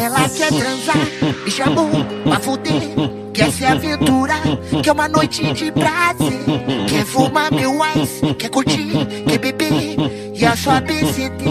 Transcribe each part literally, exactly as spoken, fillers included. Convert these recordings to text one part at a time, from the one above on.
Ela quer transar, me chamou pra fuder. Quer se aventurar, quer uma noite de prazer. Quer fumar meu ice, quer curtir, quer beber e a sua B C D.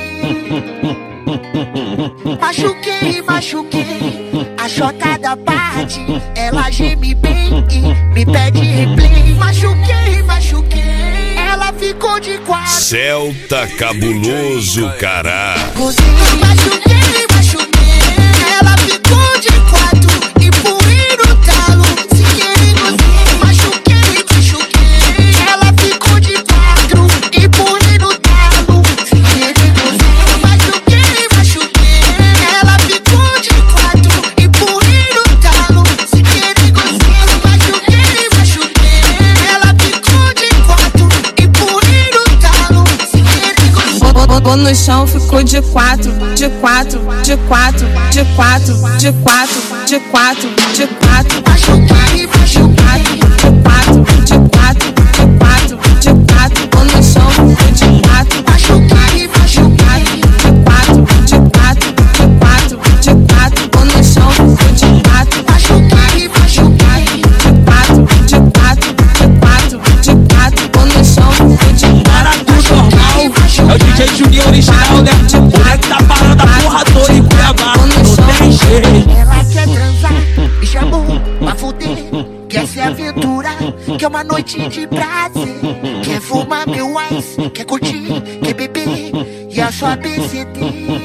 Machuquei, machuquei a chota da parte. Ela geme bem e me pede replay. Machuquei, machuquei, ela ficou de quatro. Celta cabuloso, cará. Machuquei, machuquei, ela ficou de quatro. E fui no talo, se querer gozei. Machuquei, machuquei, ela ficou de quatro. E fui no talo, se querer gozei. Machuquei, machuquei, ela ficou de quatro. E fui no talo, se querer gozei. Machuquei, machuquei, ela ficou de quatro. E fui no talo, se querer gozei. Bom no chão, ficou de quatro, de quatro, de quatro, de quatro, de quatro, de quatro, de quatro. Machuquei, machuquei, De quatro, de quatro, de quatro, de quatro. Bom no chão, ficou de quatro. machuquei, machuquei. De quatro, de quatro, de quatro, de quatro. Bom no chão, ficou de quatro. Machuquei, machuquei. De quatro, de quatro, de quatro, de quatro. Bom no chão, ficou de Para tudo normal, é o D J Juninho original, né? O moleque tá parando a porra toda em Cuiabá, não tem jeito. Ela quer transar, me chamou pra fuder. Quer se aventurar, quer uma noite de prazer. Quer fumar meu ice, quer curtir, quer beber e a sua B C D.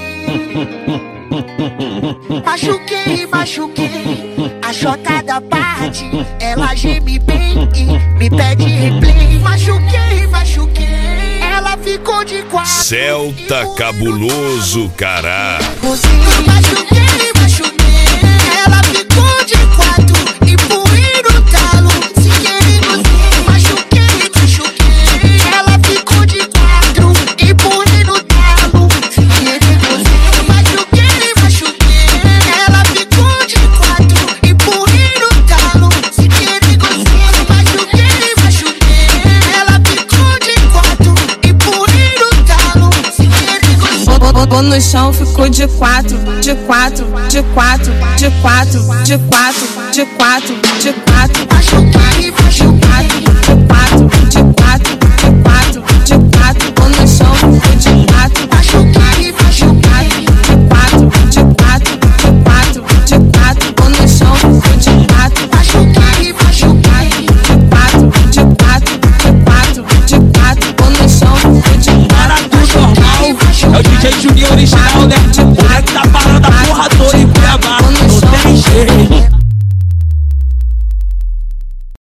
Machuquei, machuquei a chota da parte. Ela geme bem e me pede replay. Machuquei, machuquei, ela ficou de quatro. Celta cabuloso, cará. Machuquei, machuquei, ela ficou de quatro. E fui no talo, se querer gozei. Machuquei, machuquei, ela ficou de quatro. E fui no talo, se querer gozei. Machuquei, machuquei, ela ficou de quatro. E fui no talo, se querer gozei. Machuquei, machuquei, ela ficou de quatro. E fui no talo, se querer gozei. Bom no chão, ficou de quatro, de quatro, de quatro, de quatro, de quatro, de quatro, de quatro. Machuquei, machuquei.